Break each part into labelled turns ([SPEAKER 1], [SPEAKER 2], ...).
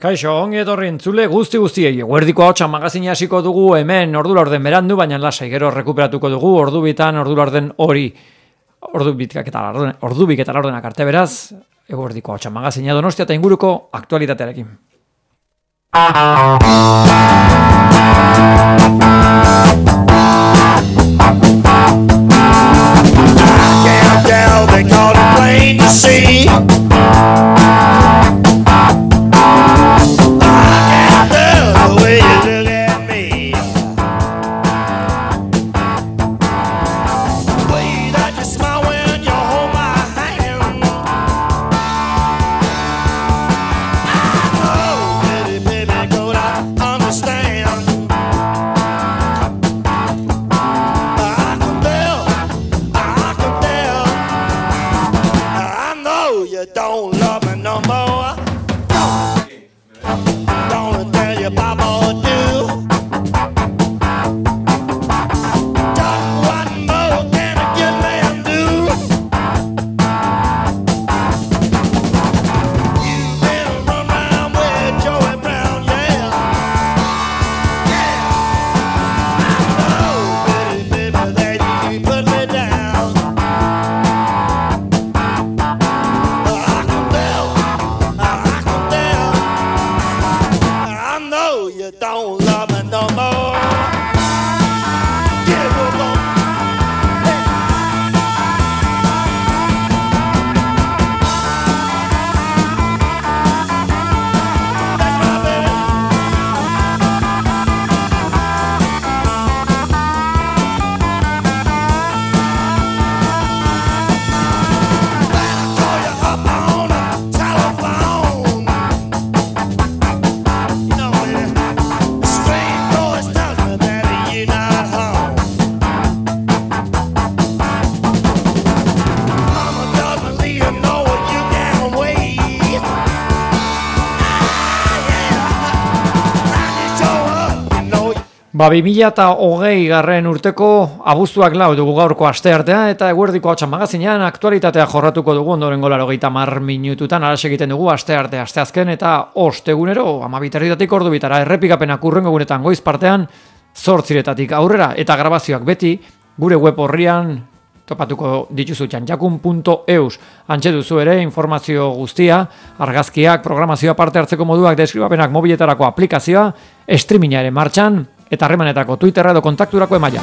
[SPEAKER 1] Kaixo, ongi etorri entzule guztiei. Eguerdiko ahotsa magazina hasiko dugu hemen ordu laurden berandu, baina lasai gero rekuperatuko dugu ordu bitan, ordu laurden hori. Ordu bik eta laurdenak arte beraz, eguerdiko ahotsa magazina Donostia eta inguruko aktualitatearekin. Ba, 2020 urteko abuztuak lau dugu gaurko asteartea eta eguerdiko ahotsa magazinean aktualitatea jorratuko dugu ondorengo 80 minututan araxe egiten dugu asteartea asteazken eta ostegunero 12:00 ordu bitara errepikapenak hurrengo egunetan goiz partean 8:00 aurrera eta grabazioak beti gure web orrian topatuko dituzu txantxakun.eus. Antxe duzu ere informazio guztia, argazkiak, programazioa parte hartzeko moduak, deskribapenak mobiletarako aplikazioa, streaminga ere martxan, eta harremanetako Twitterra edo kontakturako emaila.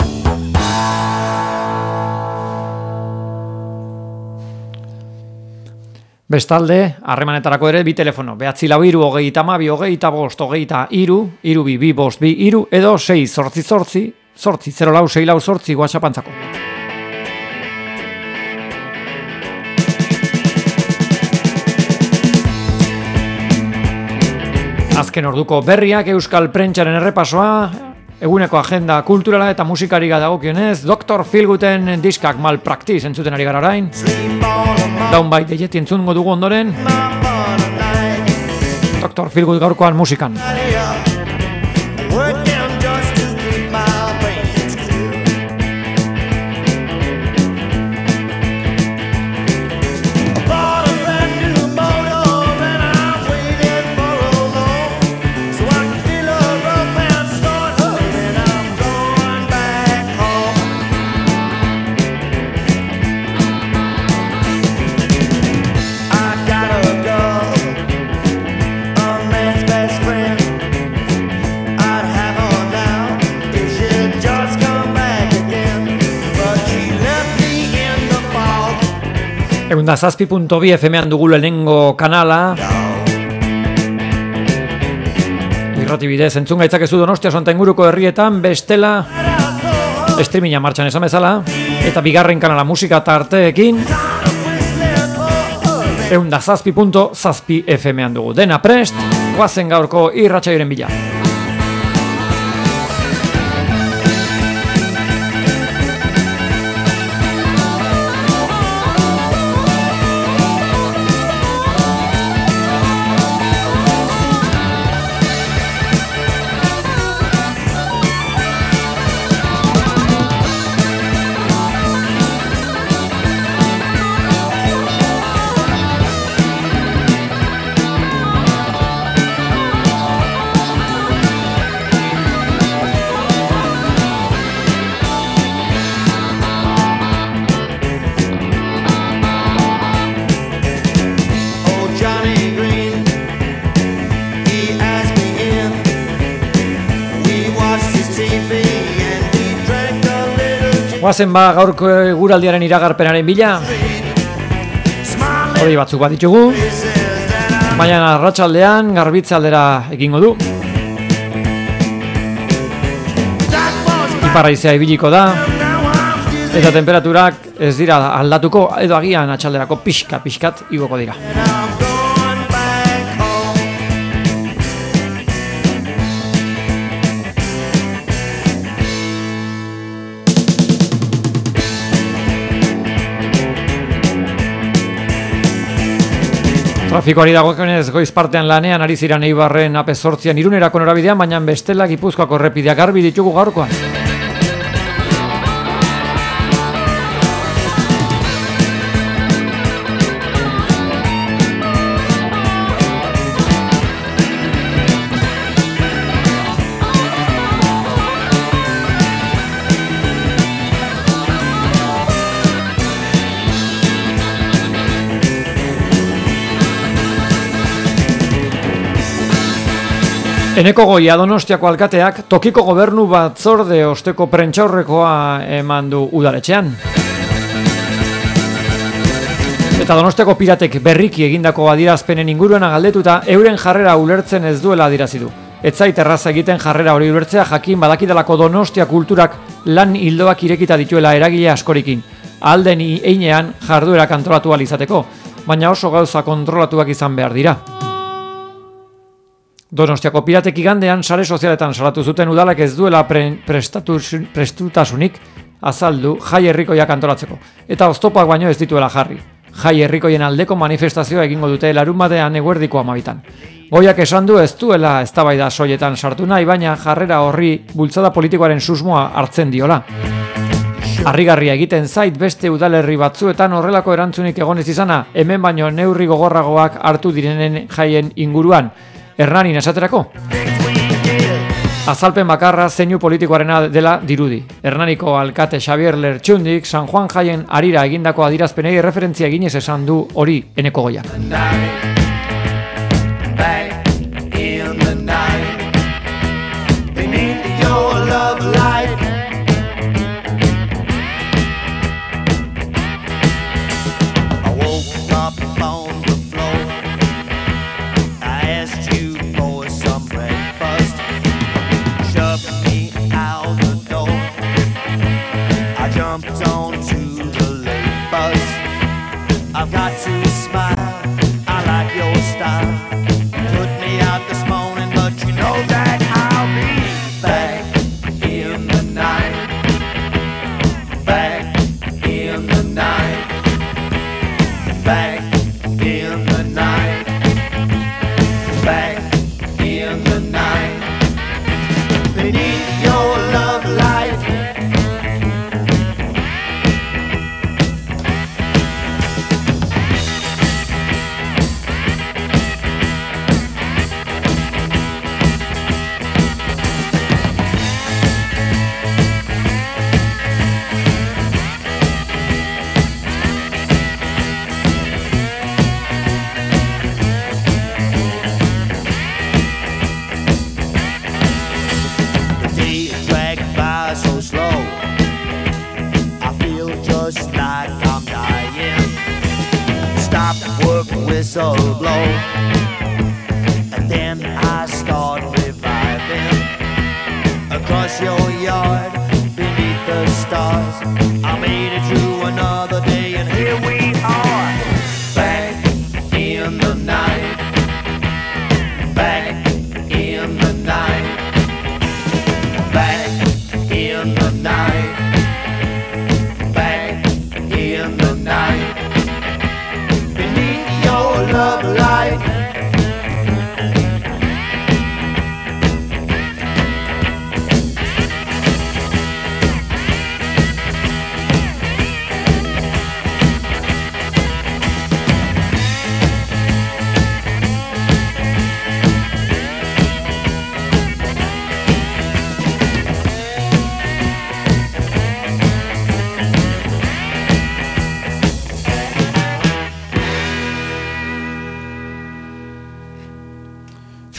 [SPEAKER 1] Bestalde, harremanetarako ere bi telefono, 943 22 25 23 22 edo 688 808 WhatsAppantzako. Azken orduko berriak, euskal prentsaren errepasoa, eguneko agenda kulturala eta musikari dagokionez, Dr. Feelgooden diskak Malpractice entzuten ari gara orain. Downbite deieti entzungo dugu ondoren. Dr. Feelgood gaurkoan musikan. Egunda 7.2 FM-an dugu lehenengo kanala. Irrati bidez entzun gaitzakezu Donostia sonta inguruko herrietan, bestela streaminga martxan esan bezala, eta bigarren kanala musika tarteekin. Egunda 7.2 FM-an dugu. Dena prest, goazen gaurko irratsaioren bila. Guazen ba gaurko eguraldiaren iragarpenaren bila. Hori batzuk bat ditugu. Baina arratsaldean garbitzaldera egingo du. Iparraizea ibiliko da. Eta temperaturak ez dira aldatuko, edo agian atxalderako pixkat igoko dira. Trafikoari dagokionez goiz partean lanean ari ziren Eibarren AP8 Irunerako norabidean, baina bestela Gipuzkoako errepideak garbi ditugu gaurkoan. Eneko Goia Donostiako alkateak tokiko gobernu batzorde osteko prentsaurrekoa eman du udaletxean. Eta Donostiako piratek berriki egindako adierazpenen inguruan galdetuta euren jarrera ulertzen ez duela adierazi du. Ez zait erraza egiten jarrera hori ulertzea, jakin badakidalako Donostia kulturak lan ildoak irekita dituela eragile askorikin. Alden heinean jarduerak antolatu ahal izateko, baina oso gauza kontrolatuak izan behar dira. Donostiako piratek igandean sare sozialetan salatu zuten udalak ez duela prestutasunik azaldu jai herrikoiak antolatzeko, eta oztopak baino ez dituela jarri. Jai herrikoien aldeko manifestazioa egingo dute larunbatean eguerdiko 12. Goiak esan du ez duela eztabaida soiletan sartu nahi, baina jarrera horri bultzada politikoaren susmoa hartzen diola. Harrigarria egiten zait beste udalerri batzuetan horrelako erantzunik egonez izana, hemen baino neurri gogorragoak hartu direnen jaien inguruan. Hernanin esaterako? Azalpen bakarra zeinu politikoarena dela dirudi. Hernaniko alkate Xabier Lertxundik San Juan jaien harira egindako adierazpenei referentzia eginez esan du hori Eneko Goiak.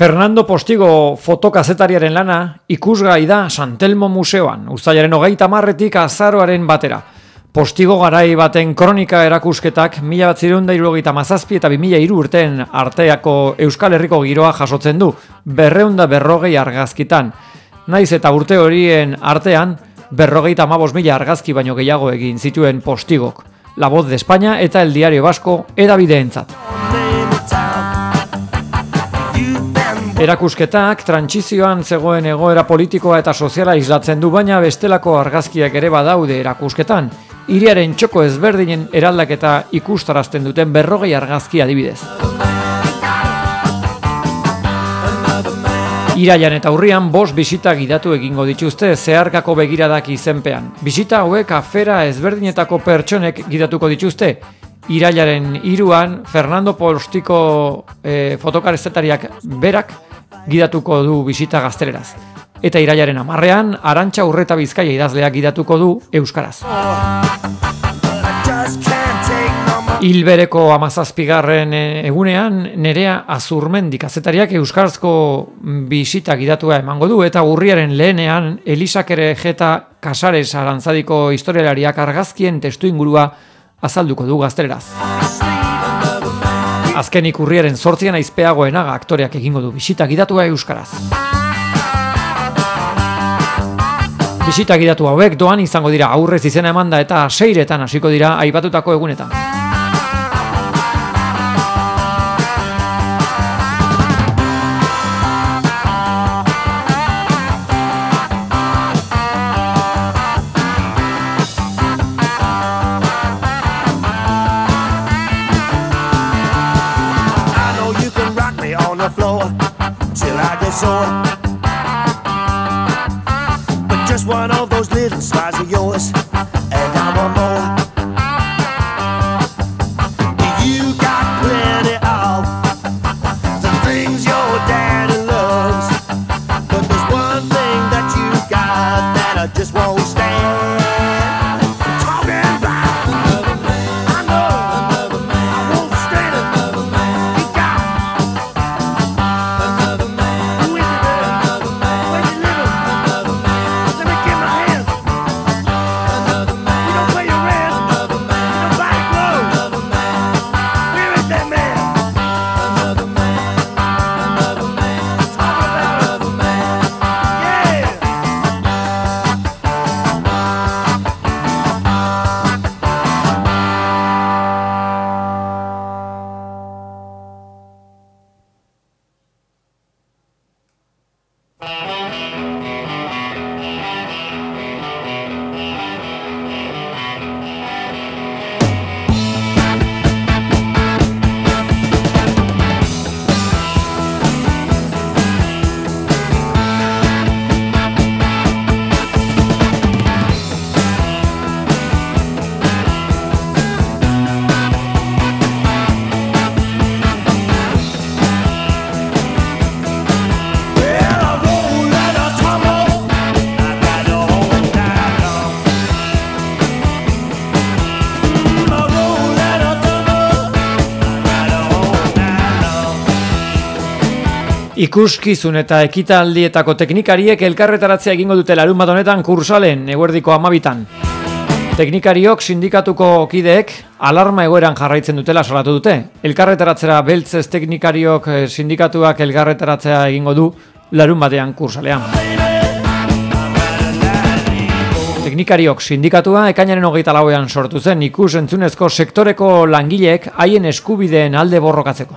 [SPEAKER 1] Fernando Postigo fotokazetariaren lana ikusgai da San Telmo Museoan, uztailaren 30 azaroaren batera. Postigo garai baten kronika erakusketak 1977 eta 2003 urteen arteako Euskal Herriko giroa jasotzen du, 240 argazkitan. Naiz eta urte horien artean, 55.000 argazki baino gehiago egin zituen Postigok. La Voz de España eta El Diario Vasco edabideentzat. Erakusketak trantsizioan zegoen egoera politikoa eta soziala islatzen du, baina bestelako argazkiak ere badaude erakusketan. Hiriaren txoko ezberdinen eraldaketa ikustarazten duten 40 argazki adibidez. Iraian eta urrian 5 bisita gidatu egingo dituzte zeharkako begiradak izenpean. Bisita hauek afera ezberdinetako pertsonek gidatuko dituzte. Irailaren 3an Fernando Postigo fotokazetariak berak gidatuko du bisita gazteleraz. Eta irailaren 10an Arantxa Urreta Bizkaia idazleak gidatuko du euskaraz. Hilbereko 17. egunean Nerea Azurmendi kazetariak euskarazko bisita gidatua emango du, eta urriaren 2ean Elisak Erejeta Casares Arantzadiko historialariak argazkien testuingurua azalduko du gazteleraz. Azkenik urriaren 8an Aizpeagoenaga aktoreak egingo du bisita gidatua euskaraz. Bisita gidatu hauek doan izango dira aurrez izena emanda eta 6etan hasiko dira aipatutako egunetan.
[SPEAKER 2] Just one of those little smiles of yours, and I want more. You got plenty of the things your daddy loves, but there's one thing that you got that I just won't stand. Talking about another man, I know another man, I won't stand another man. You got another man. Who is it? Another man. Where you living? Another man. Let me get my hands. Another man. You don't pay your rent. Another man. You don't buy clothes. Another man. Where is that man? Another man. Another man. Talk about another man. Yeah.
[SPEAKER 1] Ikuskizun eta ekitaldietako teknikariek elkarretaratzea egingo dute larunbat honetan Kursalen, eguerdiko 12an. Teknikariok sindikatuko kideek alarma egoeran jarraitzen dutela salatu dute. Elkarretaratzera beltzez teknikariok sindikatuak elkarretaratzea egingo du larunbatean Kursalean. Teknikariok sindikatua ekainaren 24an sortu zen ikus-entzunezko sektoreko langileek haien eskubideen alde borrokatzeko.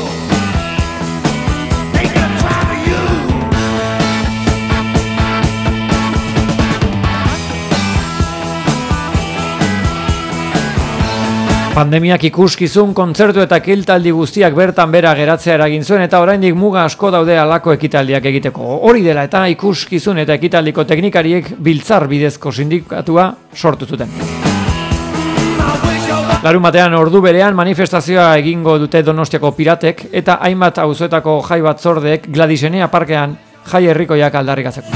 [SPEAKER 1] Pandemiak ikuskizun, kontzertu eta ekitaldi guztiak bertan bera geratzea eragin zuen, eta oraindik muga asko daude halako ekitaldiak egiteko. Hori dela eta ikuskizun eta ekitaldiko teknikariek biltzar bidezko sindikatua sortu zuten. Larunbatean ordu berean manifestazioa egingo dute Donostiako piratek eta hainbat auzoetako jai batzordeek Gladisenea parkean jai herrikoiak aldarrikatzeko.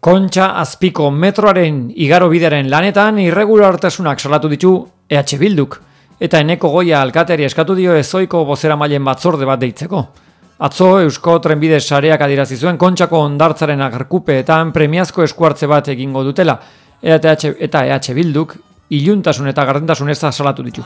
[SPEAKER 1] Kontxa Azpiko metroaren igarobidearen lanetan irregulartasunak salatu ditu EH Bilduk, eta Eneko Goia alkateari eskatu dio ezoiko bozeramaileen batzorde bat deitzeko. Atzo Eusko Trenbide sareak adierazi zuen Kontxako hondartzaren agerkupeetan premiazko eskuartze bat egingo dutela, eta EH Bilduk iluntasun eta gardentasun eza salatu ditu.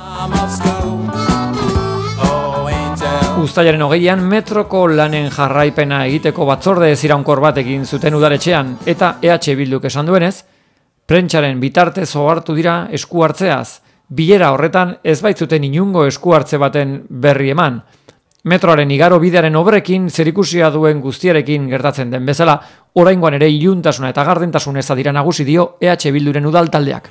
[SPEAKER 1] Uztailaren 20an metroko lanen jarraipena egiteko batzorde ez iraunkor bat egin zuten udaletxean, eta EH Bilduk esan duenez, prentsaren bitartez ohartu dira esku hartzeaz. Bilera horretan ez baitzuten inungo esku hartze baten berri eman. Metroaren igaro bidearen obrekin zerikusia duen guztiarekin gertatzen den bezala, oraingoan ere iluntasuna eta gardentasun eza dira nagusi dio EH Bilduren udal taldeak.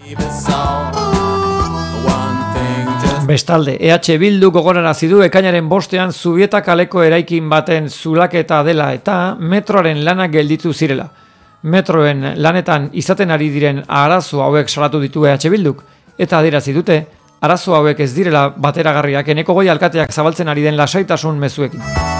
[SPEAKER 1] Bestalde, EH Bildu gogorarazi du ekainaren 5ean Zubieta kaleko eraikin baten zulaketa dela eta metroaren lanak gelditu zirela. Metroen lanetan izaten ari diren arazo hauek salatu ditu EH Bilduk, eta adierazi dute, arazo hauek ez direla bateragarriak Eneko Goia alkateak zabaltzen ari den lasaitasun mezuekin.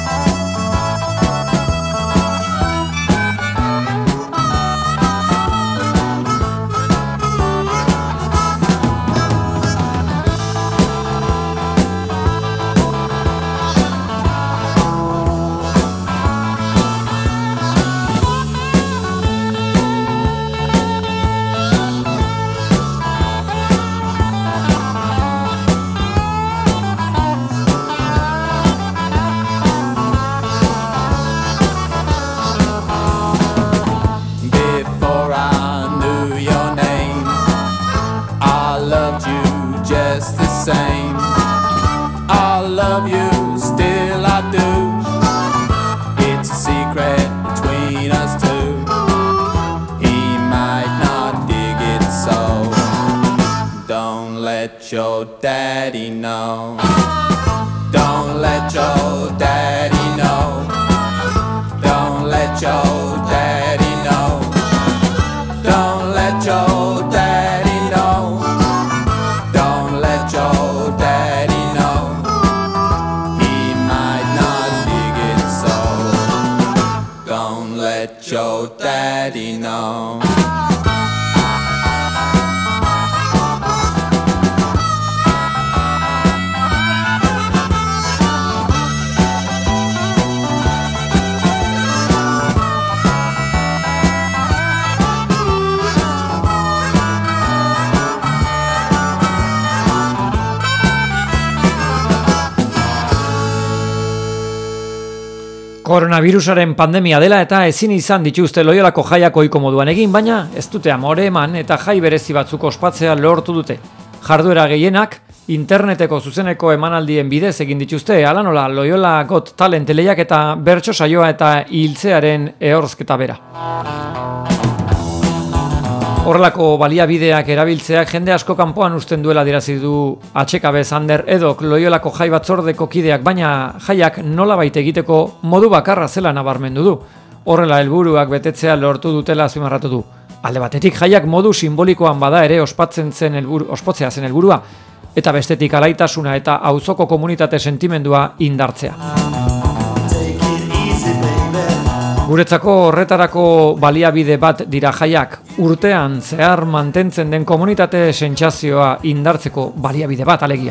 [SPEAKER 3] Your daddy know. Don't let your daddy know. Don't let your daddy know. Don't let your daddy know. Don't let your daddy know. He might not dig it so. Don't let your daddy know.
[SPEAKER 1] Koronavirusaren pandemia dela eta ezin izan dituzte Loiolako jaiak ohiko moduan egin, baina ez dute amore eman eta jai berezi batzuk ospatzea lortu dute. Jarduera gehienak interneteko zuzeneko emanaldien bidez egin dituzte, hala nola Loyola Got Talent lehiak eta bertso saioa eta hiltzearen ehorzketa bera. Horrelako baliabideak erabiltzeak jende asko kanpoan uzten duela adierazi du HKB Sander Edok Loiolako jai batzordeko kideak, baina jaiak nolabait egiteko modu bakarra zela nabarmendu du. Horrela helburuak betetzea lortu dutela azpimarratu du. Alde batetik jaiak modu simbolikoan bada ere ospotzea zen helburua, eta bestetik alaitasuna eta auzoko komunitate sentimendua indartzea. Guretzako horretarako baliabide bat dira jaiak, urtean zehar mantentzen den komunitate sentsazioa indartzeko baliabide bat alegia.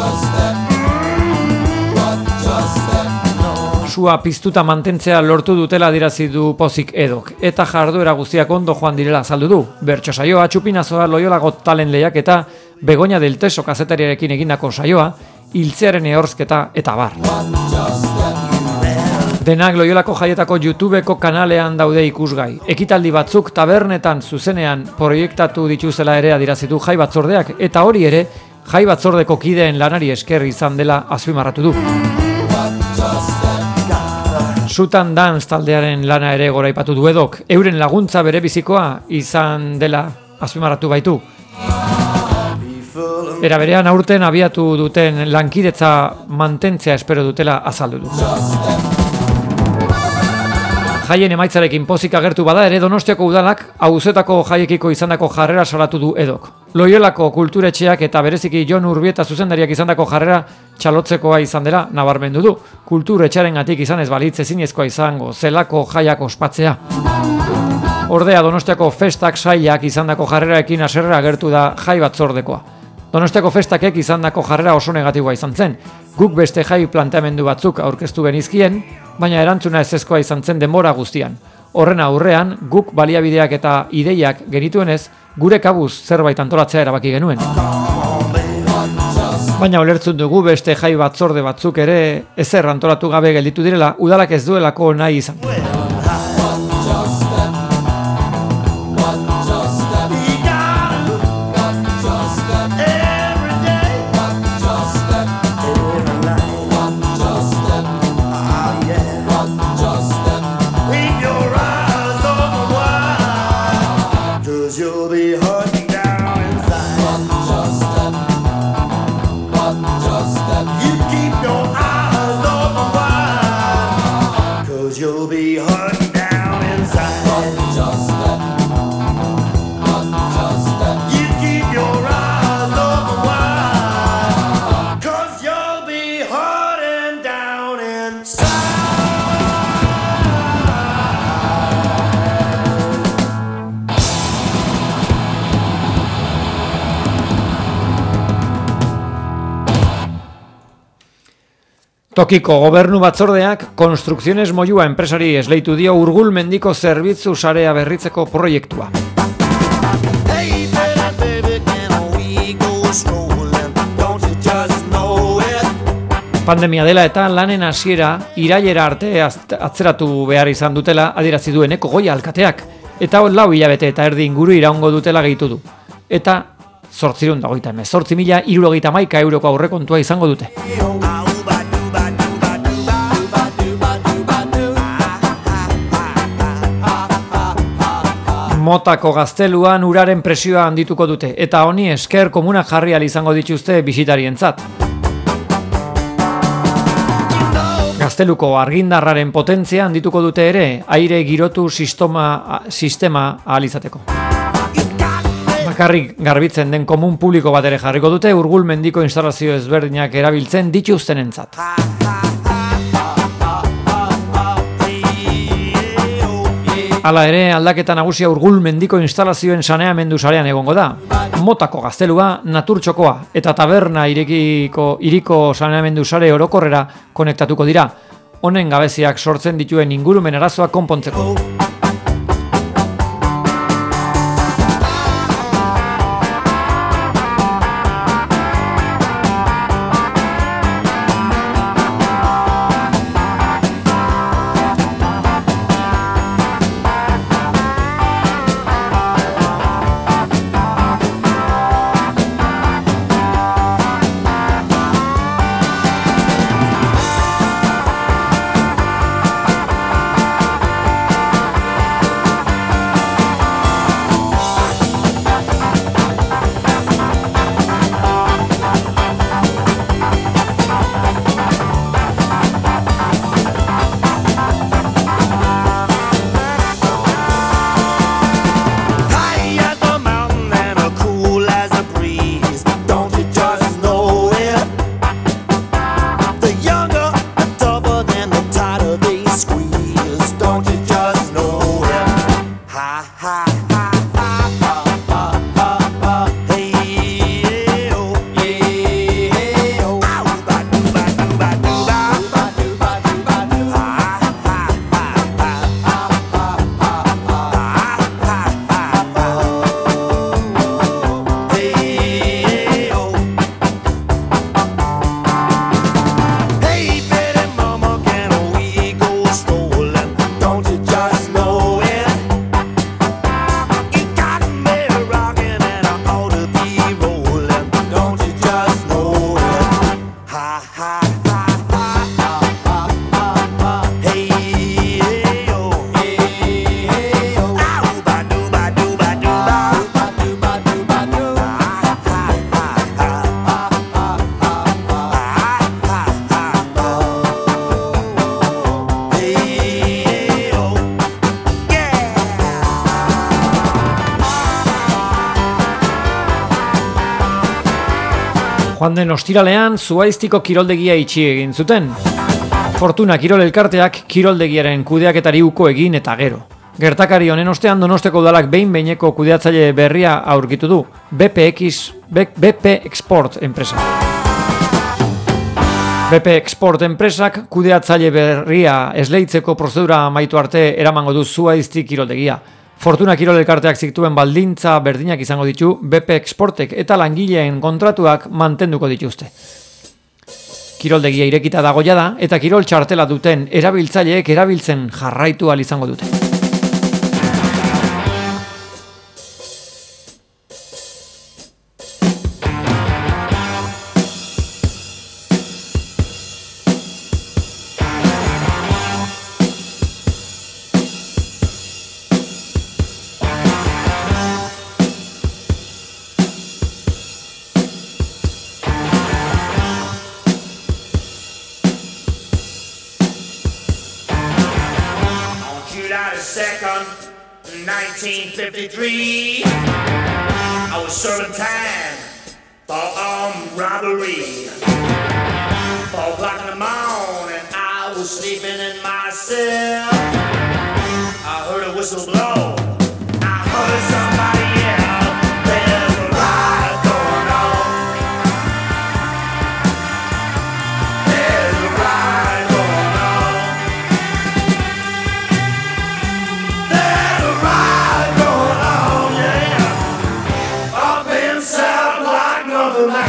[SPEAKER 1] Sua piztuta mantentzea lortu dutela adierazi du pozik Edok, eta jarduera guztiak ondo joan direla azaldu du. Bertso saioa, txupinazoa, Loyola Got Talent lehiak eta Begoña del Teso kazetariarekin egindako saioa, hiltzearen ehorzketa eta bar. Denak Loiolako jaietako YouTubeko kanalean daude ikusgai. Ekitaldi batzuk tabernetan zuzenean proiektatu dituzela ere adierazitu jai batzordeak, eta hori ere jai batzordeko kideen lanari esker izan dela azpimarratu du. Sutan Dance taldearen lana ere goraipatu du Edok, euren laguntza bere bizikoa izan dela azpimarratu baitu. Era berean aurten abiatu duten lankidetza mantentzea espero dutela azaldu du. Jaien emaitzarekin pozik agertu bada ere Donostiako udalak auzetako jaiekiko izandako jarrera salatu du Edok. Loiolako kulturetxeak eta bereziki Jon Urbieta zuzendariak izandako jarrera txalotzekoa izan dela nabarmendu du. Kulturetxearengatik izan ez balitz ezinezkoa izango zelako jaiak ospatzea. Ordea Donostiako festak sailak izandako jarreraekin haserre agertu da jai batzordekoa. Donostiako festakek izandako jarrera oso negatiboa izan zen. Guk beste jai planteamendu batzuk aurkeztu genizkien, baina erantzuna ezezkoa izan zen denbora guztian. Horren aurrean, guk baliabideak eta ideiak genituenez, gure kabuz zerbait antolatzea erabaki genuen. Baina ulertzen dugu beste jai batzorde batzuk ere ezer antolatu gabe gelditu direla, udalak ez duelako nahi izan. Tokiko gobernu batzordeak Konstrukziones Moyua enpresari esleitu dio Urgul mendiko zerbitzu sarea berritzeko proiektua. Pandemia dela eta lanen hasiera irailera arte atzeratu behar izan dutela adierazi dueneko Goia alkateak, eta 4 hilabete eta erdi inguru iraungo dutela gehitu du. Eta 838.061 euroko aurrekontua izango dute. Motako gazteluan uraren presioa handituko dute, eta honi esker komunak jarri ahal izango dituzte bisitarientzat. Gazteluko argindarraren potentzia handituko dute ere, aire girotu sistema ahal izateko. Bakarrik garbitzen den komun publiko bat ere jarriko dute, Urgul mendiko instalazio ezberdinak erabiltzen dituztenentzat. Hala ere, aldaketa nagusia Urgul mendiko instalazioen saneamendu sarean egongo da. Motako gaztelua, naturtxokoa eta taberna iriko saneamendu sare orokorrera konektatuko dira. Honen gabeziak sortzen dituen ingurumen arazoak konpontzeko. Joan den ostiralean Zuaiztiko kiroldegia itxi egin zuten. Fortuna Kirol Elkarteak kiroldegiaren kudeaketari uko egin eta gero. Gertakari honen ostean Donostiako udalak behin-behineko kudeatzaile berria aurkitu du, BP Export enpresa. BP Export enpresak kudeatzaile berria esleitzeko prozedura amaitu arte eramango du Zuaizti kiroldegia. Fortuna Kirol elkarteak zituen baldintza berdinak izango ditu BP Exportek eta langileen kontratuak mantenduko dituzte. Kiroldegia irekita dago jada eta kirol txartela duten erabiltzaileek erabiltzen jarraitu ahal izango dute.
[SPEAKER 2] July 2nd, 1953, I was serving time for armed robbery. 4 o'clock in the morning, I was sleeping in my cell. I heard a whistle blow. I heard somebody yell. There's a riot going on. There's a riot going on. There's a riot going on, yeah. Up in South Block number 9.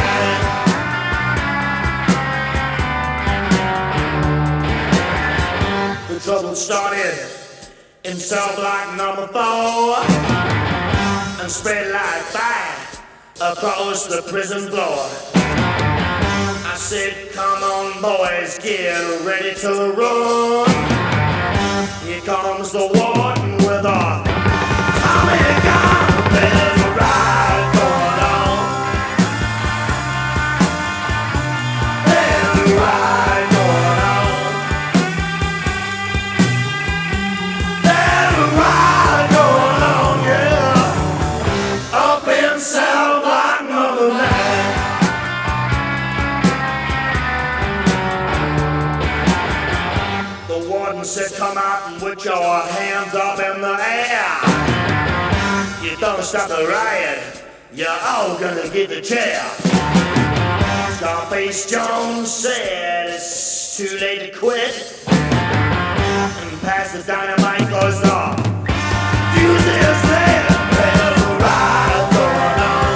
[SPEAKER 2] The trouble started in cell block number 4 and spread like fire across the prison floor. I said, come on boys, get ready to run. Here comes the warden with a Tommy gun. There's a riot going on. There's a riot going on. There's a riot going on, yeah. Up in cell block number 9. The warden said, come out and put your hands up in the air. You don't stop the riot, you're all gonna get the chair. Scarface Jones said it's too late to quit. And pass the dynamite cause the fuse is there. There's a riot going on.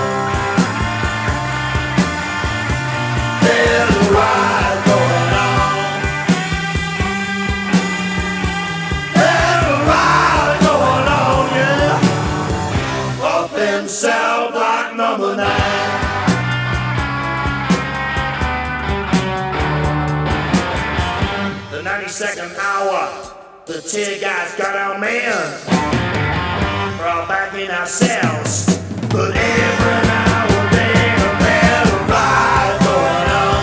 [SPEAKER 2] There's a riot going on. There's a riot going on, yeah. Up in cell block number 9. The 92nd hour, the tear gas got our men. We're all back in our cells, but every now and then there's a riot going on.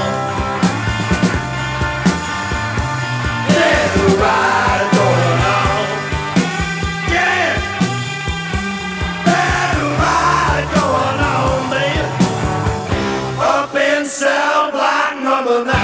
[SPEAKER 2] There's a riot going on. Yeah. There's a riot going on, baby. Up in cell block number 9.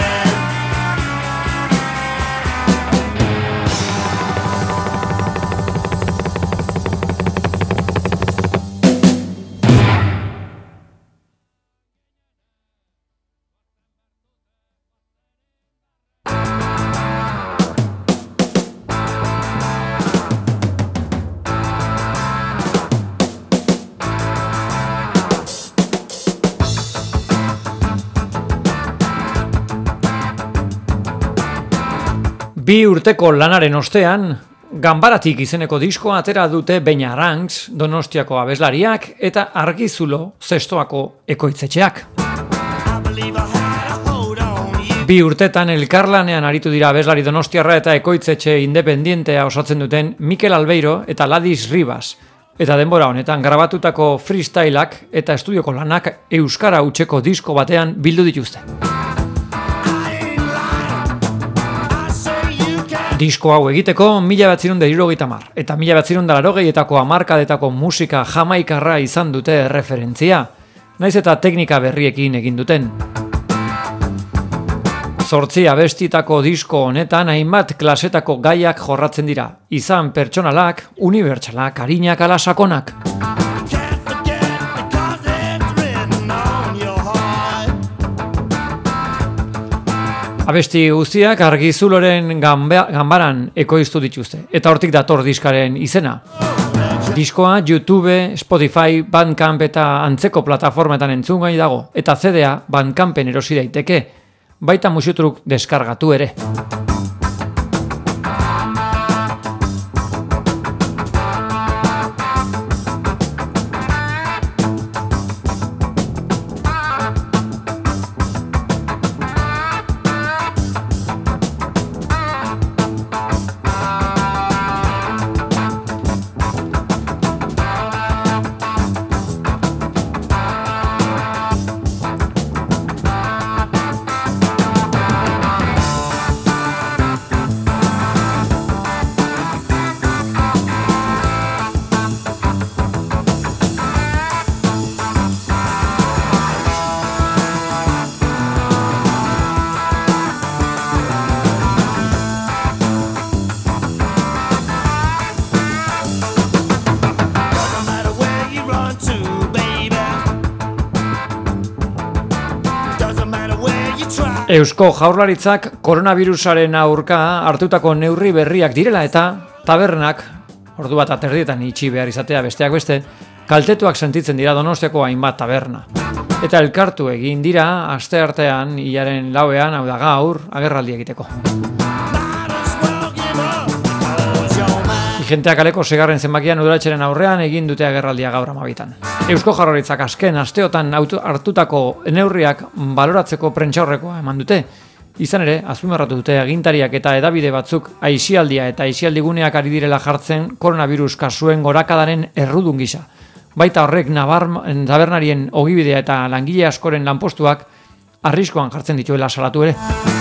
[SPEAKER 1] Bi urteko lanaren ostean, Ganbaratik izeneko diskoa atera dute Beña Arangs, Donostiako abeslariak eta Argizulo zestoako ekoitzetxeak. Bi urtetan elkarlanean aritu dira abeslari donostiarra eta ekoitzetxe independientea osatzen duten Mikel Albeiro eta Ladis Ribas. Eta denbora honetan grabatutako freestyleak eta estudioko lanak euskara hutseko disko batean bildu dituzte. Disko hau egiteko 1970 eta 1980etako hamarkadetako musika jamaikarra izan dute erreferentzia, naiz eta teknika berriekin egin duten. 8 abestitako disko honetan hainbat klasetako gaiak jorratzen dira. Izan pertsonalak, unibertsalak, arinak ala sakonak. Abesti guztiak Argizuloren ganbaran ekoiztu dituzte. Eta hortik dator diskaren izena. Diskoa YouTube, Spotify, Bandcamp eta antzeko plataformetan entzungai dago. Eta CD-a Bandcampen erosi daiteke. Baita musutruk deskargatu ere. Eusko Jaurlaritzak koronavirusaren aurka hartutako neurri berriak direla eta tabernak, ordu bat aterdietan itxi behar izatea besteak beste, kaltetuak sentitzen dira Donostiako hainbat taberna. Eta elkartu egin dira asteartean hilaren 4ean, hau da gaur, agerraldi egiteko. Jenteak kaleko 6. zenbakian udaletxeren aurrean egin dute agerraldia gaur 12. Eusko Jaurlaritzak azken asteotan hartutako neurriak baloratzeko prentsaurrekoa eman dute. Izan ere, azpimarratu dute agintariak eta hedabide batzuk aisialdia eta aisialdiguneak ari direla jartzen koronavirus kasuen gorakadaren errudun gisa. Baita horrek tabernarien ogibidea eta langile askoren lanpostuak arriskoan jartzen dituela salatu ere.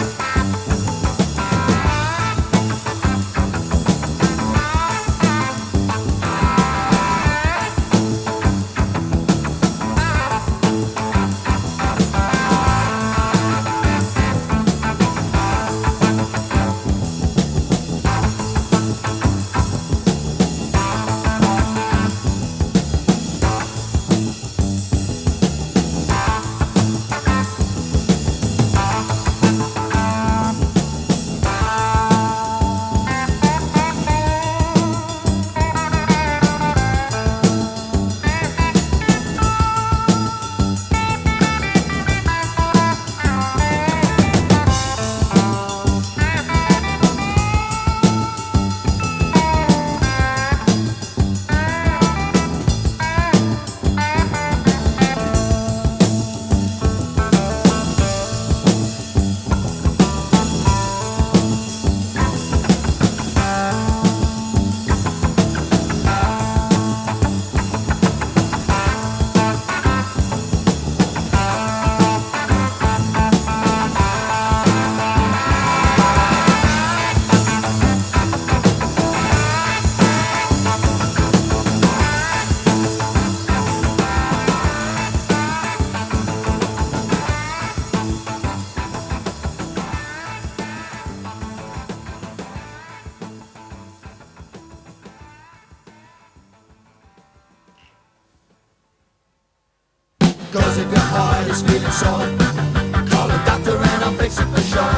[SPEAKER 2] Cause if your heart is feeling sore, call a doctor and I'll fix it for sure.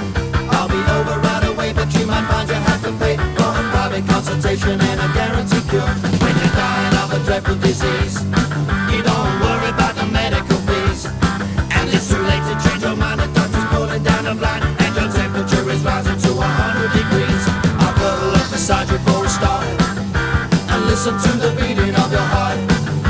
[SPEAKER 2] I'll be over right away, but you might find you have to pay for a private consultation and a guaranteed cure. When you're dying of a dreadful disease, you don't worry about the medical fees. And it's too late to change your mind, the doctor's pulling down the blind, and your temperature is rising to 100 degrees. I'll cuddle up beside you for a start, and listen to the beating of your heart.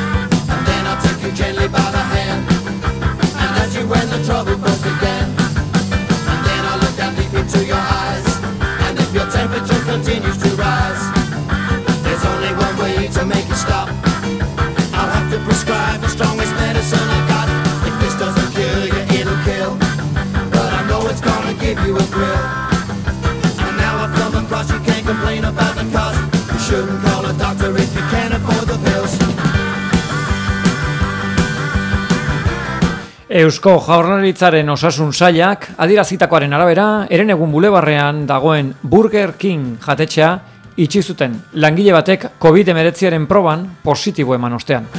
[SPEAKER 2] Gently by the hand, and that's you when the trouble first began. And then I look down deep into your eyes, and if your temperature continues to rise, there's only one way to make it stop. I'll have to prescribe the strongest medicine I got. If this doesn't kill you, it'll kill, but I know it's gonna give you a thrill. And now I've come across, you can't complain about the cost. You shouldn't call a doctor if you can't afford the pills.
[SPEAKER 1] Eusko Jaurlaritzaren osasun sailak adierazitakoaren arabera, Herenegun bulebarrean dagoen Burger King jatetxea itxi zuten. Langile batek COVID-19 proban positibo eman ostean.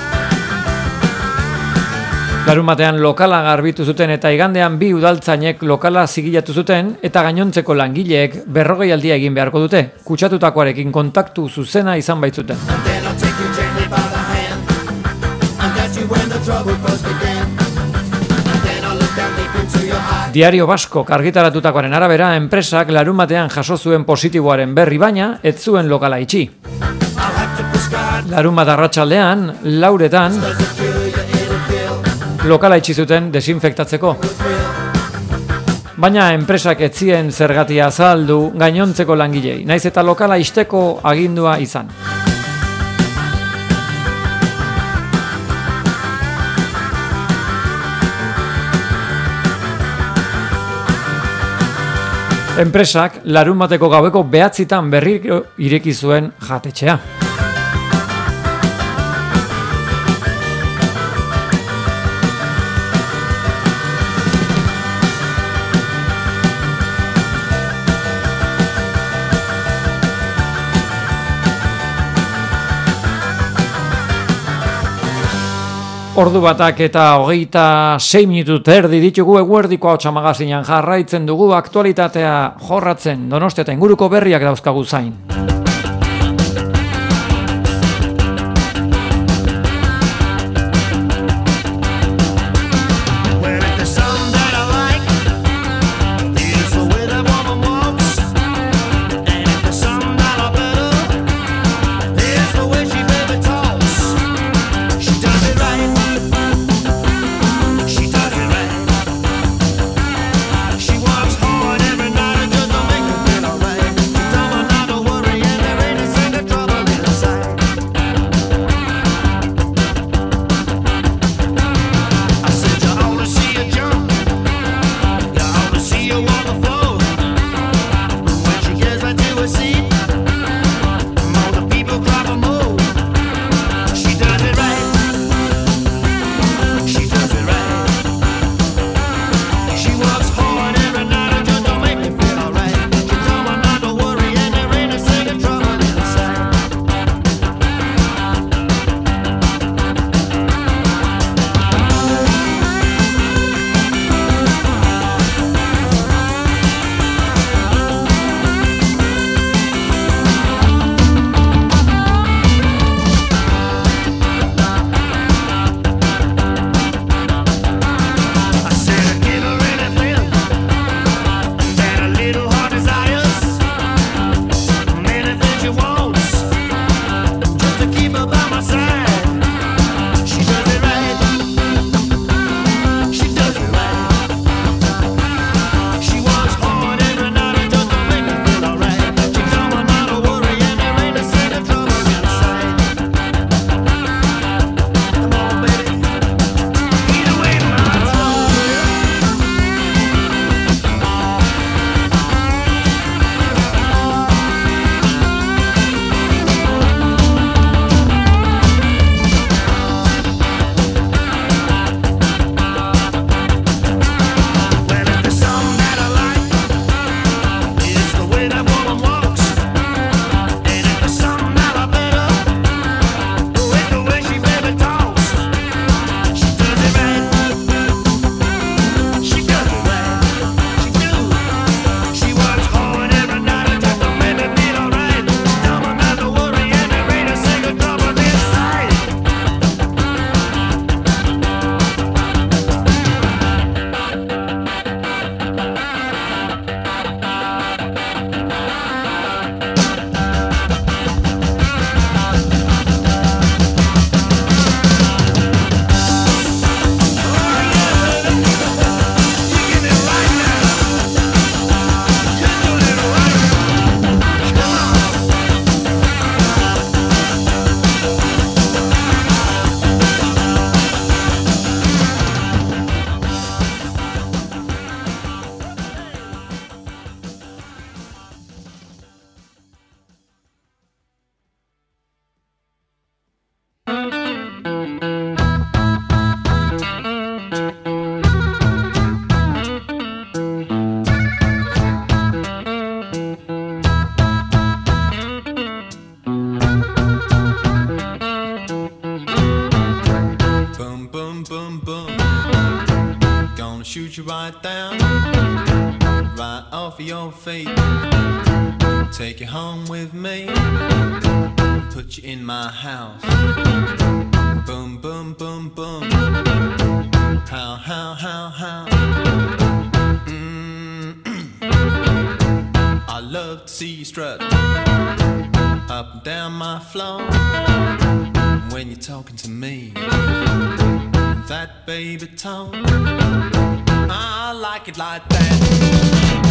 [SPEAKER 1] Larunbatean lokala garbitu zuten eta igandean 2 udaltzainek lokala zigilatu zuten eta gainontzeko langileek 40 aldia egin beharko dute. Kutsatutakoarekin kontaktu zuzena izan baitzuten. Diario Basko argitaratutakoaren arabera, enpresak larunbatean jaso zuen positiboaren berri baina ez zuen lokala itxi. Larunbat arratsaldean, 4:00 lokala itxi zuten desinfektatzeko. Baina enpresak ez zien zergatia azaldu gainontzeko langilei, naiz eta lokala ixteko agindua izan. Enpresak larunbateko gaueko 9:00 berriro ireki zuen jatetxea. Ordu batak eta 26 minutu terdi ditugu eguerdiko ahotsa magazinean jarraitzen dugu aktualitatea jorratzen Donostia eta inguruko berriak dauzkagu zain.
[SPEAKER 4] your feet, take you home with me, put you in my house. Boom, boom, boom, boom. How, how, how, how. I love to see you strut up and down my floor when you're talking to me. That baby tone, I like it like that.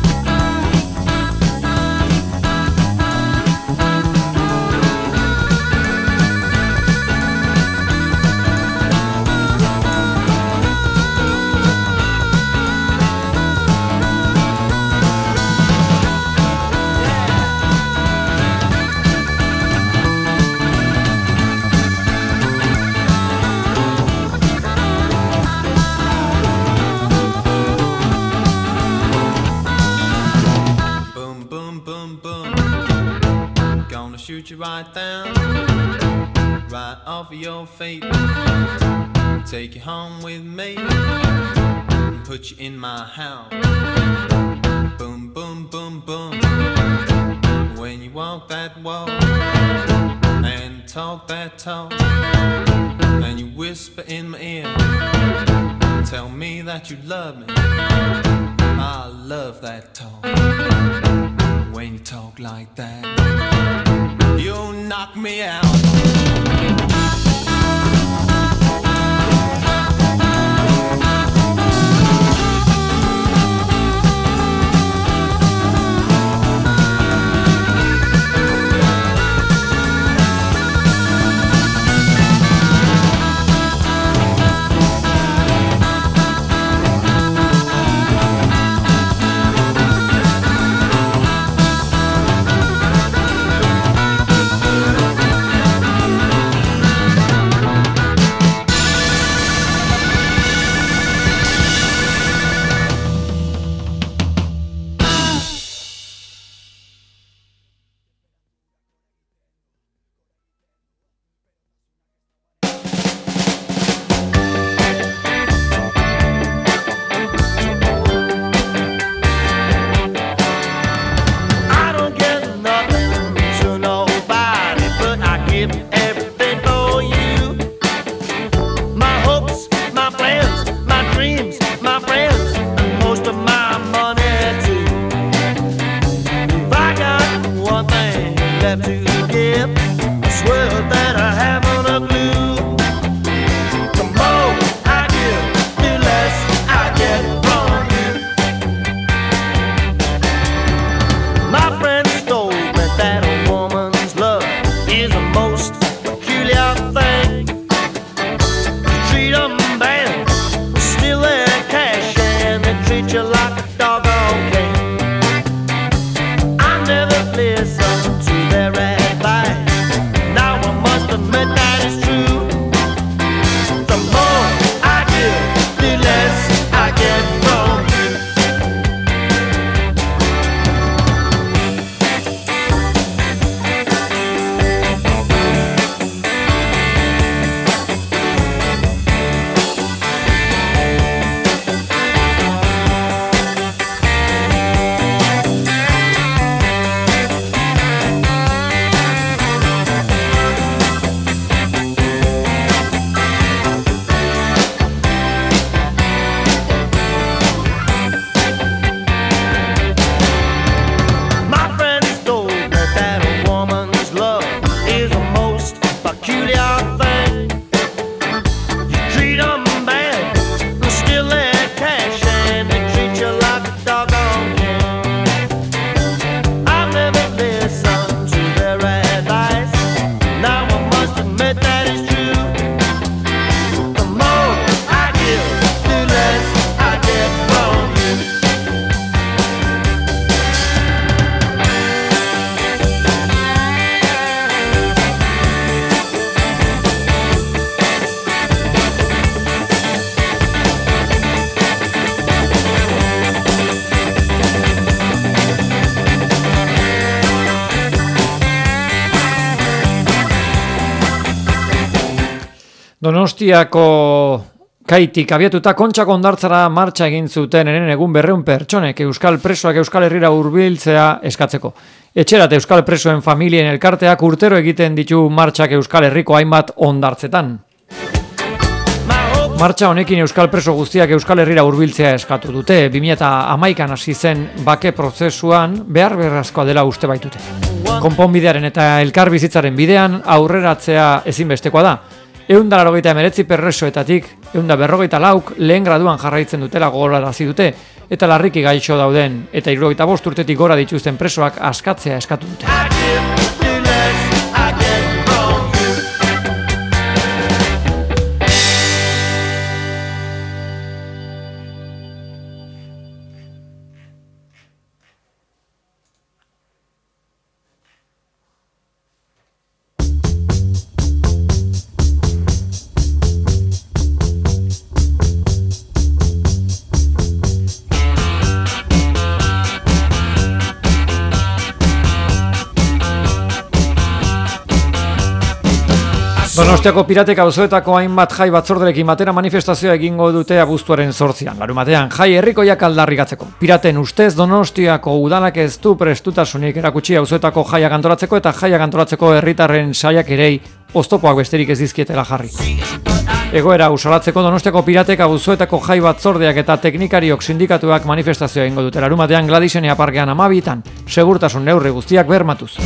[SPEAKER 4] Shoot you right down, right off of your feet, take you home with me, put you in my house. Boom, boom, boom, boom. When you walk that walk and talk that talk, and you whisper in my ear, tell me that you love me. I love that talk. When you talk like that, you knock me out.
[SPEAKER 1] Donostiako Kaitik abiatuta Kontxako hondartzara martxa egin zuten eren egun 200 pertsonek euskal presoak Euskal Herrira hurbiltzea eskatzeko. Etxerat euskal presoen familien elkarteak urtero egiten ditu martxak Euskal Herriko hainbat hondartzetan. Martxa honekin euskal preso guztiak Euskal Herrira hurbiltzea eskatu dute. 2011an hasi zen bake prozesuan beharrezkoa dela uste baitute. Konponbidearen eta elkarbizitzaren bidean aurreratzea ezinbestekoa da. 189 presoetatik 154 lehen graduan jarraitzen dutela gogorarazi dute eta larriki gaixo dauden eta 75 urtetik gora dituzten presoak askatzea eskatu dute. Donostiako piratek auzoetako hainbat jai batzorderekin batera manifestazioa egingo dute abuztuaren 8an. Larunbatean jai herrikoiak aldarrikatzeko. Piraten ustez Donostiako udalak ez du prestutasunik erakutsi auzoetako jaiak antolatzeko eta jaiak antolatzeko herritarren saiak erei oztopoak besterik ez dizkietela jarri. Egoera usalatzeko Donostiako piratek auzoetako jai batzordeak eta teknikariok sindikatuak manifestazioa egingo dute. Larunbatean Gladysenia parkean 12an segurtasun neurri guztiak bermatuz.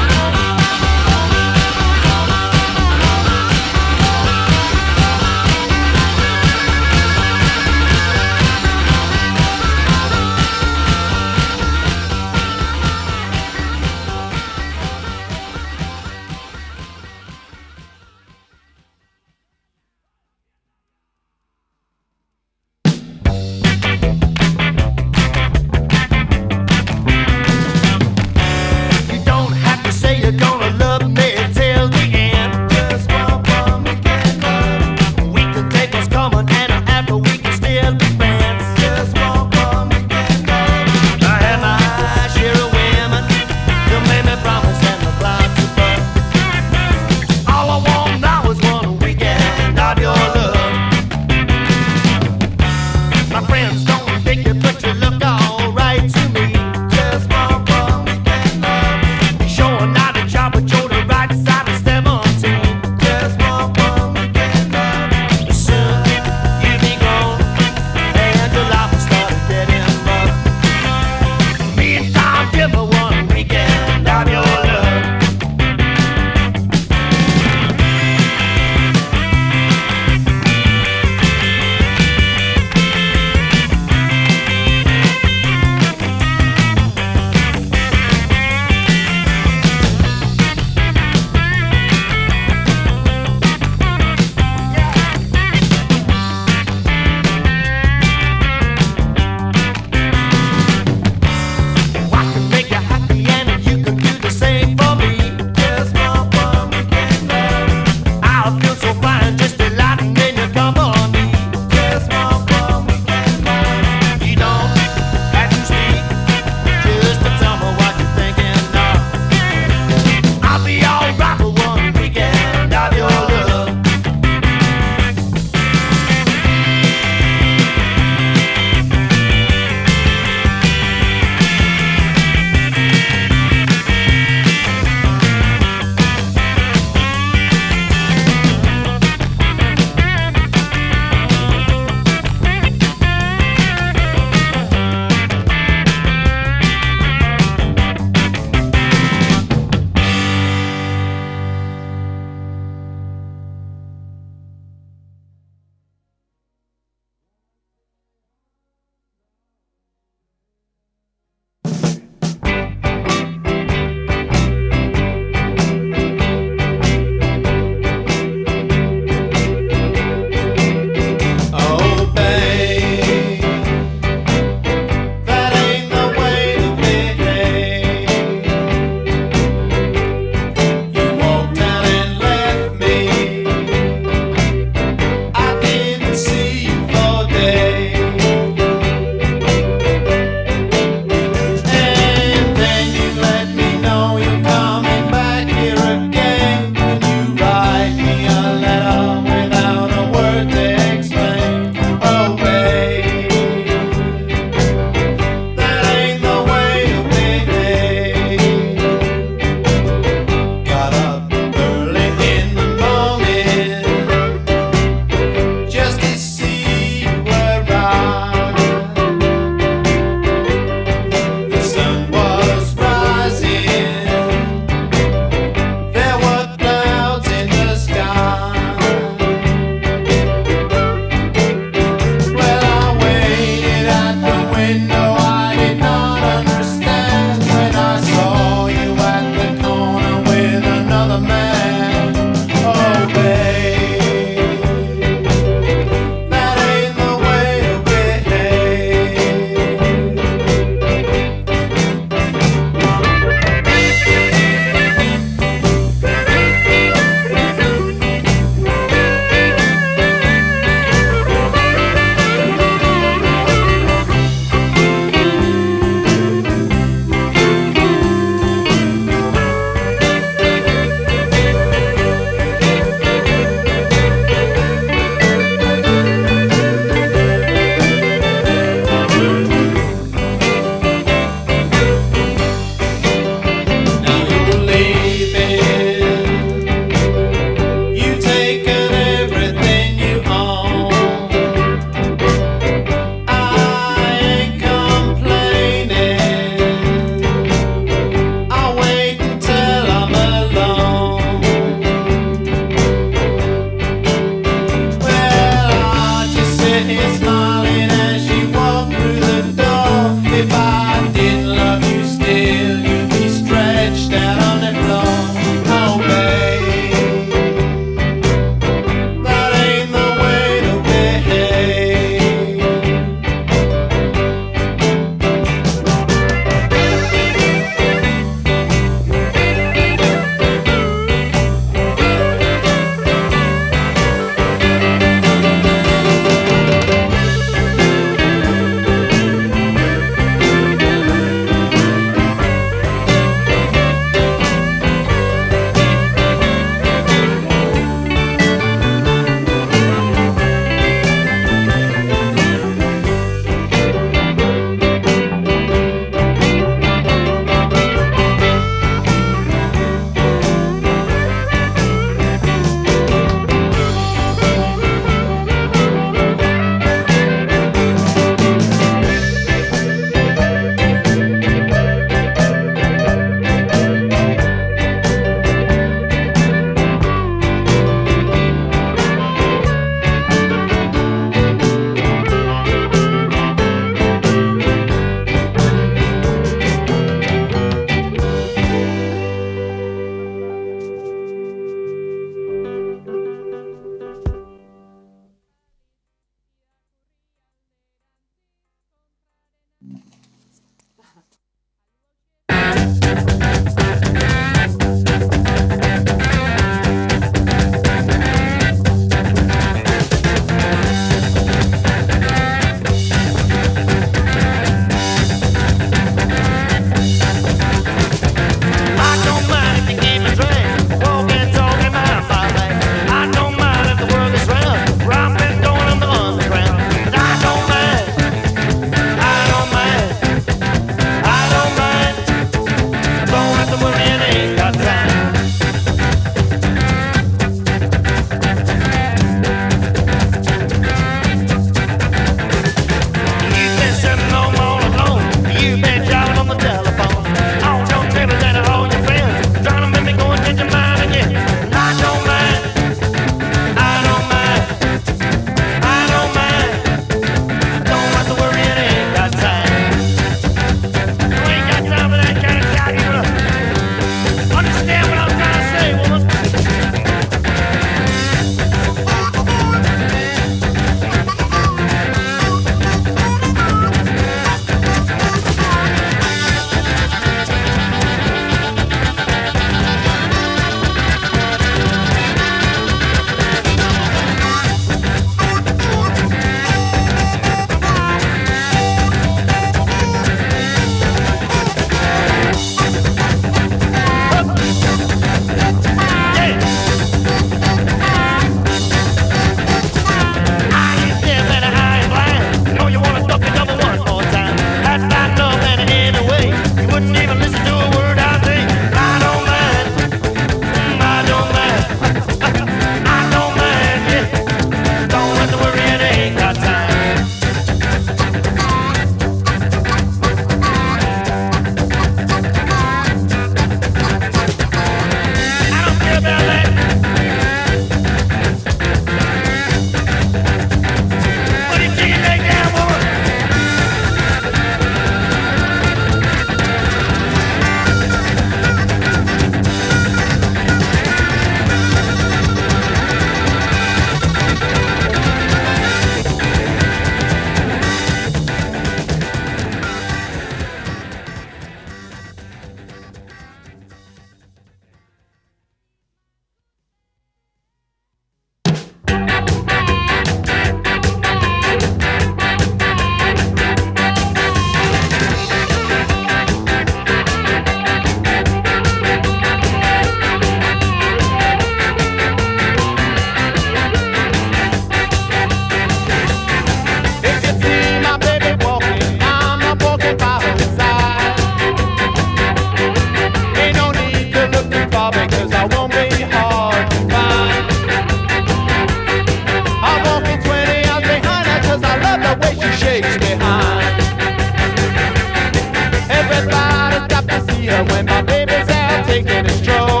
[SPEAKER 5] better when my baby's out taking a stroll.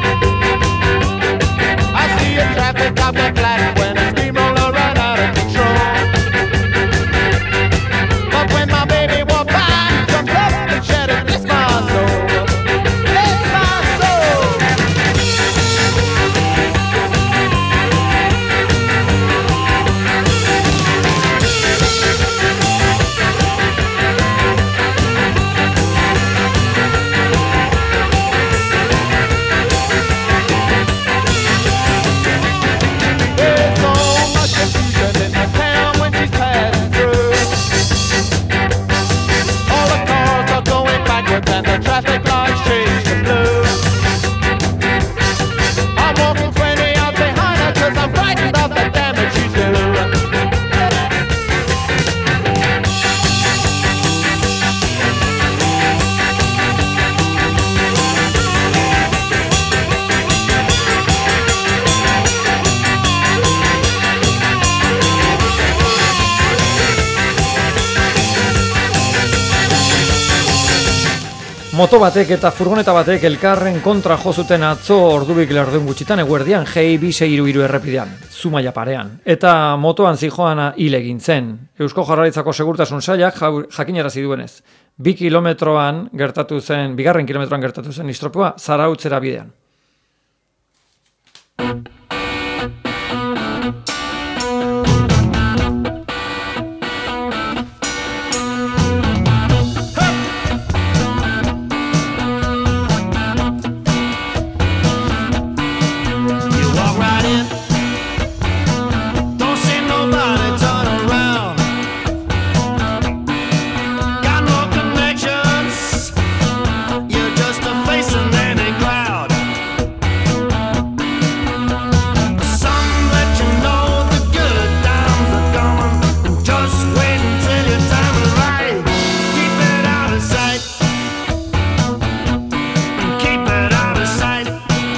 [SPEAKER 5] I see a traffic cop get flat when a steamroller run out of control. But when my baby walked by, he jumped up and shouted, "Bless my soul, bless my soul." There's so much confusion in the town when she's passing through. All the cars are going backwards and the traffic lights change to blue. I'm walking 20 out behind her 'cause I'm frightened of the damage she's doing.
[SPEAKER 1] Moto batek eta furgoneta batek elkarren kontra jo zuten atzo ordubik laurden gutxitan eguerdian G263 errepidean, Zumaia parean. Eta motoan zijoana hil egin zen. Eusko Jaurlaritzako Segurtasun Sailak jakinarazi duenez. 2 kilometroan gertatu zen, bigarren kilometroan gertatu zen istripua Zarautzera bidean.
[SPEAKER 2] You walk right in, don't see nobody turn around. Got no connections, you're just a face in any crowd. Some let you know the good times are coming. Just wait until your time is right. Keep it out of sight. Keep it out of sight.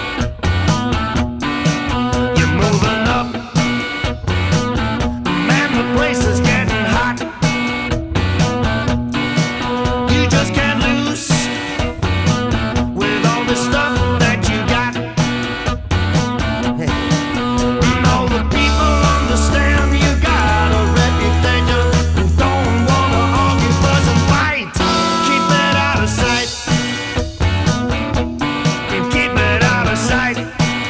[SPEAKER 2] You're moving up, man, the place is getting hot. You just can't lose with all the stuff that you got. And all the people understand you got a reputation. Don't wanna argue, fuss and fight. Keep it out of sight. Keep it out of sight.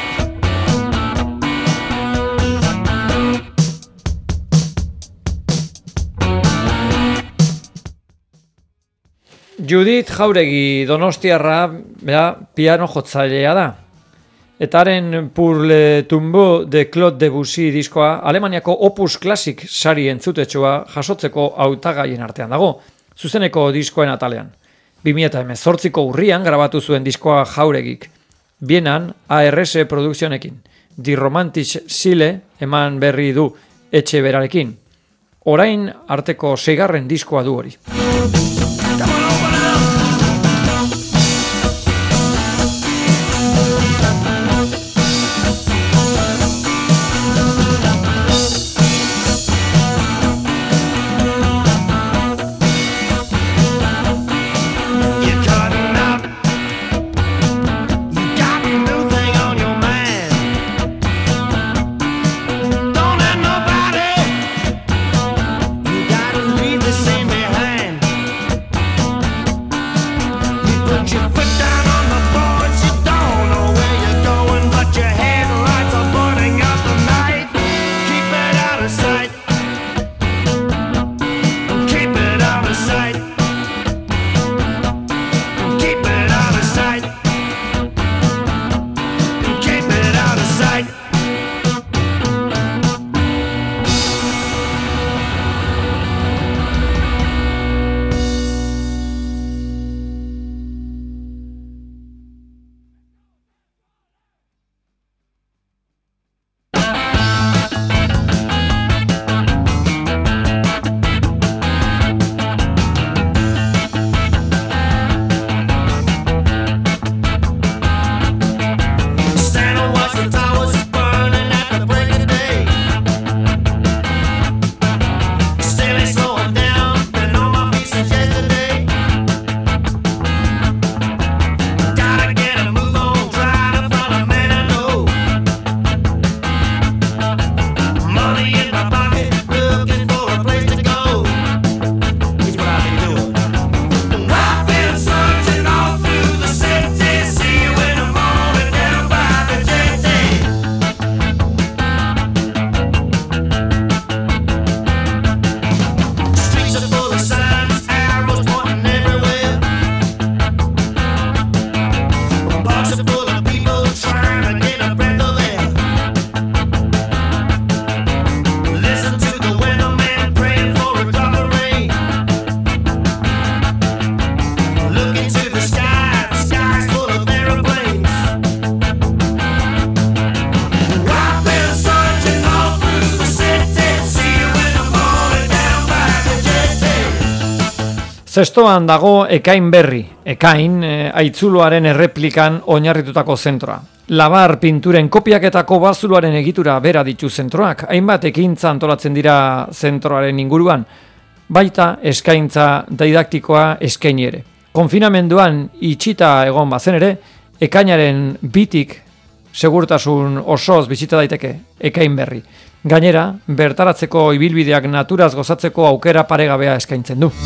[SPEAKER 1] Judith Jauregi Donostiarra, piano jotzailea da. Eta haren Pour le tombeau de Claude Debussy diskoa Alemaniako Opus Classic sari entzutetsua jasotzeko hautagaien artean dago, zuzeneko diskoen atalean. 2018ko urrian grabatu zuen diskoa Jauregik, Bienan ARS produkzionekin. Die Romantische Seele eman berri du etxe berarekin. Orain arteko 6. diskoa du hori.
[SPEAKER 2] Come on, open it up. You're cutting out. You got a new thing on your mind. Don't let nobody. You gotta leave the scene behind. You put your foot down on the boards. You don't know where you're going, but your headlights are burning out the night. Keep it out of sight. Keep it out of sight. Keep it out of sight. Keep it out of sight.
[SPEAKER 1] Zestoan dago Ekain Berri, Ekain aitzuloaren erreplikan oinarritutako zentroa. Labar pinturen kopiaketako bazuluaren egitura bera ditu zentroak, hainbat ekintza antolatzen dira zentroaren inguruan, baita eskaintza didaktikoa eskaini ere. Konfinamenduan itxita egon bazen ere, ekainaren bitik segurtasun osoz bizita daiteke Ekain Berri. Gainera, bertaratzeko ibilbideak naturaz gozatzeko aukera paregabea eskaintzen du.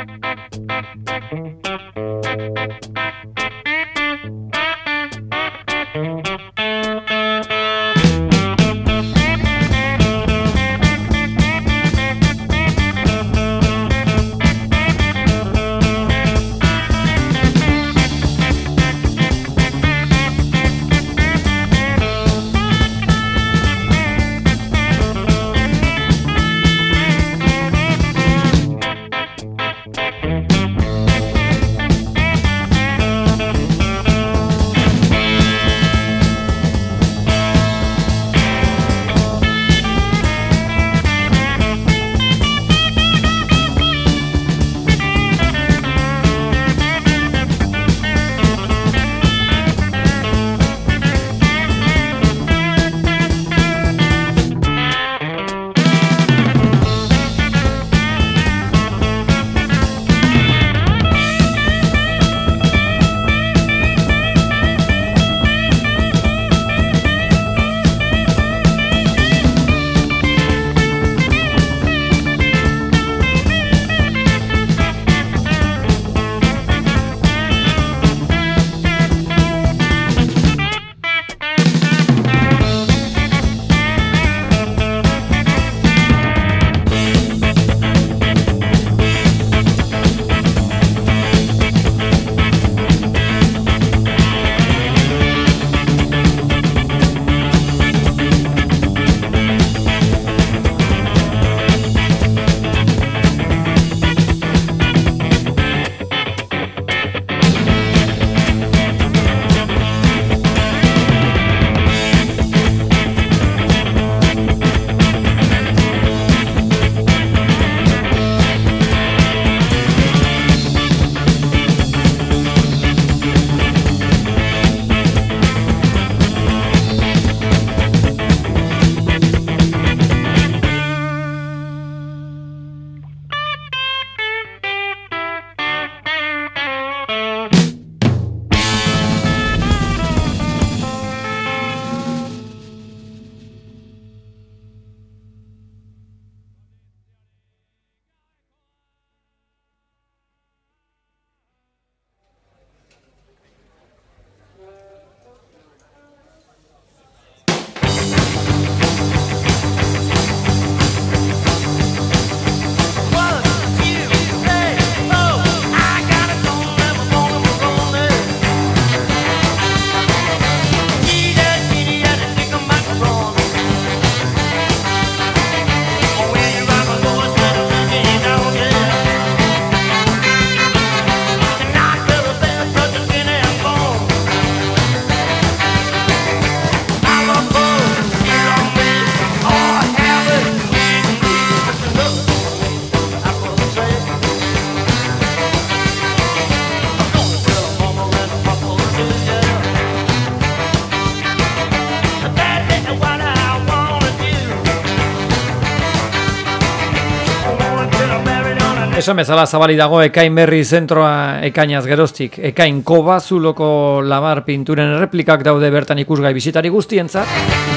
[SPEAKER 1] Esan bezala zabali dago Ekain Berri zentroa ekainaz geroztik. Ekain Koba Zuloko labar pinturen erreplikak daude bertan ikusgai bisitari guztientzat.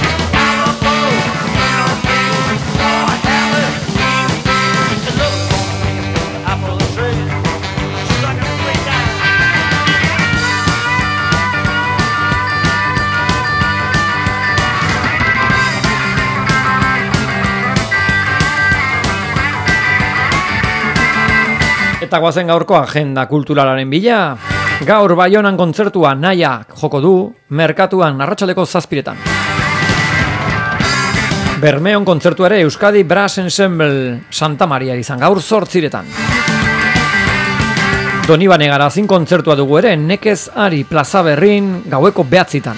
[SPEAKER 1] Eta guazen gaurko agenda kulturalaren bila. Gaur Baionan kontzertua Nahiak joko du, Merkatuan arratsaldeko 7:00. Bermeon kontzertua ere Euskadi Brass Ensemble Santa Maria izan gaur 8:00. Donibane Garazin kontzertua dugu ere Nekez Ari Plaza Berrin gaueko 9:00.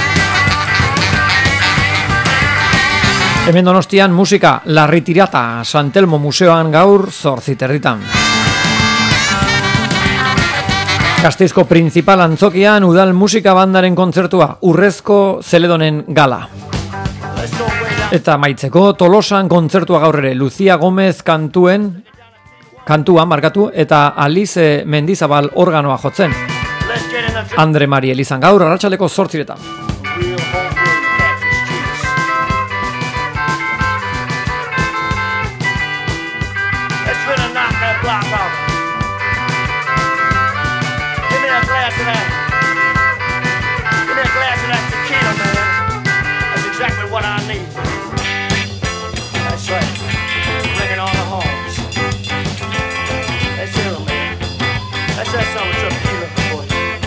[SPEAKER 1] Hemen Donostian musika Larritirata Santelmo Museoan gaur 8:30. Gasteizko Principal Antzokian udal musika bandaren kontzertua Urrezko Zeledonen gala. Eta maitzeko Tolosan kontzertua gaur ere Lucia Gomez kantuan eta Alice Mendizabal organoa jotzen. Andre Mari Elizan gaur arratsaldeko 8:00.
[SPEAKER 5] glass of that. Give me a glass of that tequila, man. That's exactly what I need. That's right. Bringing on the horns. Let's hear 'em, man. Let's have some with your tequila, boy.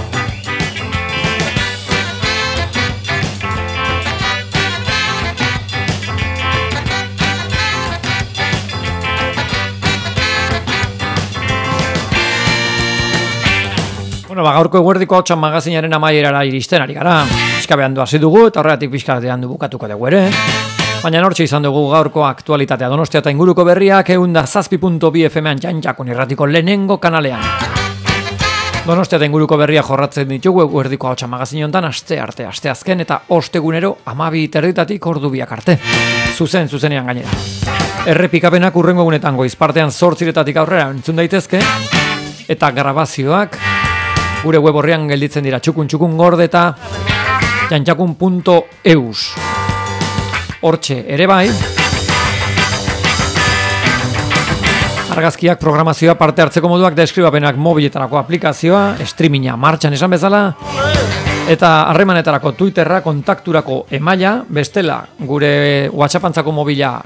[SPEAKER 1] Bueno, gaurko eguerdiko hotxan magazinaren amaierara iristen ari gara. Pixka behandu hasi dugu eta horregatik pixka behandu bukatuko dugu ere. Baina nortxe izan dugu gaurko aktualitatea Donostia eta inguruko berriak 107.2 FM-an Janjakun irratiko lehenengo kanalean. Donostia eta inguruko berriak jorratzen ditugu eguerdiko hotxan magazin honetan aste arte, aste azken eta ostegunero 12:30 ordu biak arte. Zuzenean gainera. Errepikapenak urrengo egunetan goiz partean 8:00 aurrera entzun daitezke eta grabazioak gure web horrean gelditzen dira txukun gordeta janjakun.eus. Hortxe ere bai argazkiak, programazioa, parte hartzeko moduak, deskribapenak, mobiletarako aplikazioa, streaminga martxan esan bezala, eta harremanetarako Twitterra, kontakturako emaila, bestela gure WhatsAppantzako mobila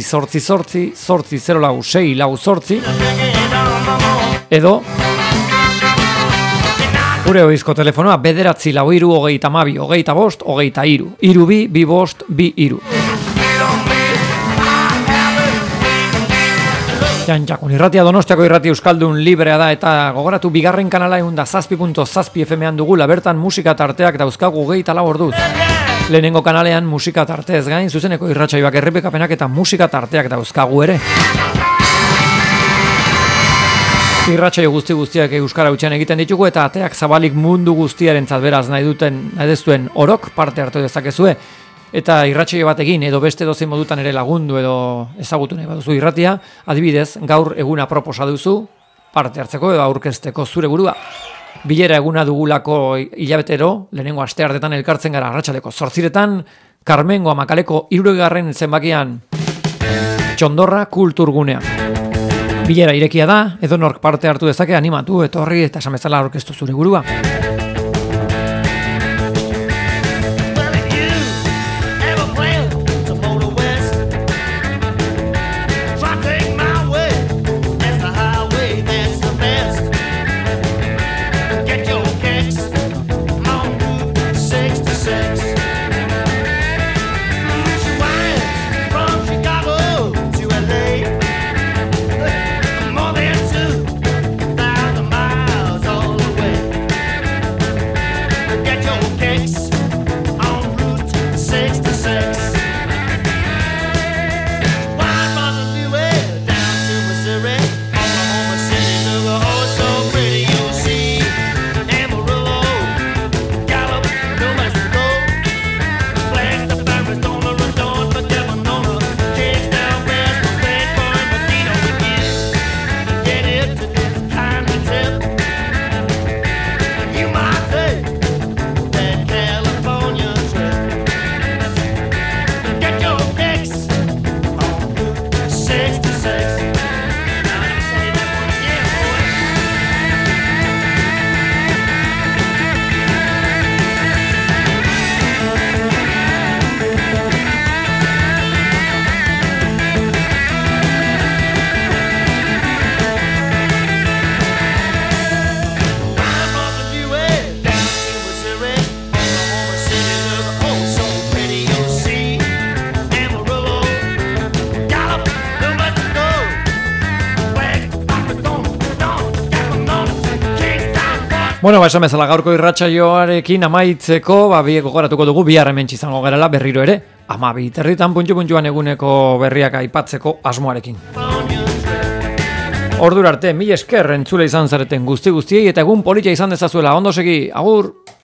[SPEAKER 1] 688-804-648 edo gure oizko telefonoa 943-22-25-23 2-2-5-2-2. Janjakun irratia Donostiako irrati euskaldun librea da eta gogoratu bigarren kanala 107.7 FM-an dugula, bertan musika tarteak dauzkagu 24 orduz. Lehenengo kanalean musika tarteez gain zuzeneko irratsaioak, errepikapenak eta musika tarteak dauzkagu ere. Irratsaio guztiak euskara hutsean egiten ditugu eta ateak zabalik mundu guztiarentzat, beraz nahi duzuen orok parte hartu dezakezue. Eta irratsaio bat egin edo beste dozein modutan ere lagundu edo ezagutu nahi baduzu irratia, adibidez, gaur eguna proposa duzu parte hartzeko edo aurkezteko zure burua. Bilera eguna dugulako hilabetero, lehenengo asteartetan elkartzen gara arratsaldeko 8:00 Karmengo Amakaleko 3. zenbakian Txondorra kulturgunean. Bilera irekia da, edonork parte hartu dezake, animatu, etorri eta esan bezala aurkeztu zure burua. Bueno, esan bezala gaurko irratsaioarekin amaitzeko, biek gogoratuko dugu bihar hementsi izango gerala berriro ere. 12:30 puntu-puntuan eguneko berriak aipatzeko asmoarekin. Ordura arte, mil esker entzule izan zareten guztiei eta egun polita izan dezazuela. Ondo segi, agur!